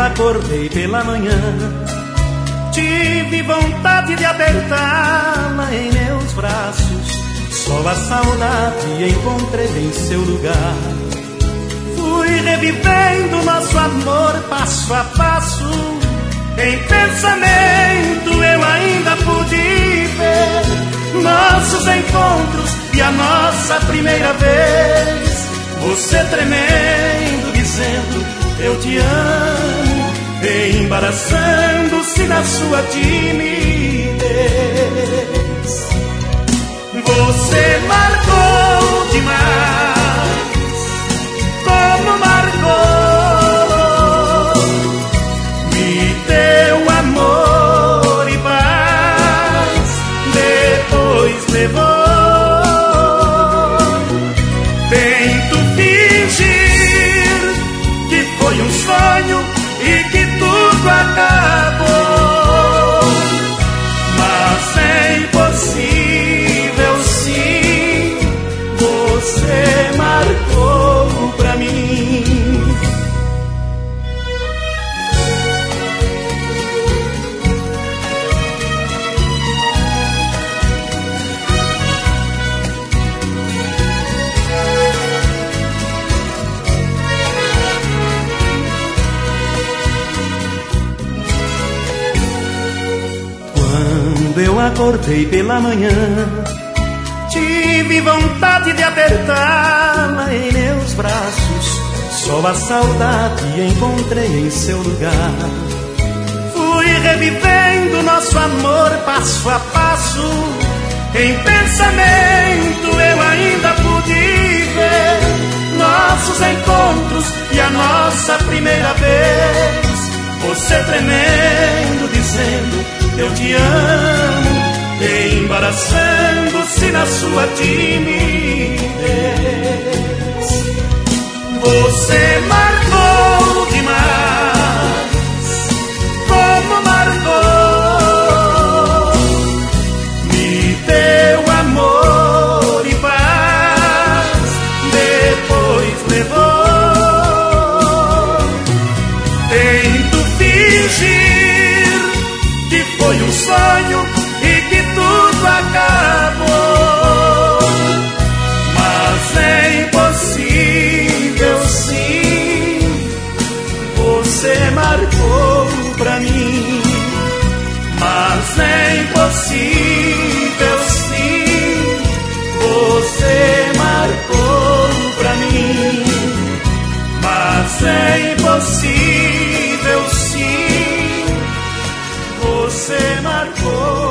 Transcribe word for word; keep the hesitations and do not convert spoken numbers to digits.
acordei pela manhã, tive vontade de apertá-la em meus braços. Só a saudade encontrei em seu lugar. Fui revivendo nosso amor passo a passo. Em pensamento eu ainda pude ver nossos encontros e a nossa primeira vez. Você tremendo, dizendo eu te amo, embaraçando-se na sua timidez. Você marcou demais, como marcou. Me deu amor e paz, depois levou. Tento fingir que foi um sonho e que tudo acabou, mas é impossível sim. Você marcou pra mim. Quando eu acordei pela manhã, tive vontade de apertá-la em meus braços. Só a saudade encontrei em seu lugar. Fui revivendo nosso amor passo a passo. Em pensamento eu ainda pude ver nossos encontros e a nossa primeira vez. Você tremendo, dizendo eu te amo, embaraçando-se na sua timidez. Você marcou demais, como marcou. Me deu amor e paz, depois levou. Tento fingir que foi um sonho e que tudo acabou, mas é impossível sim. Você marcou pra mim, mas é impossível sim. Você marcou pra mim, mas é impossível sim. Você marcou.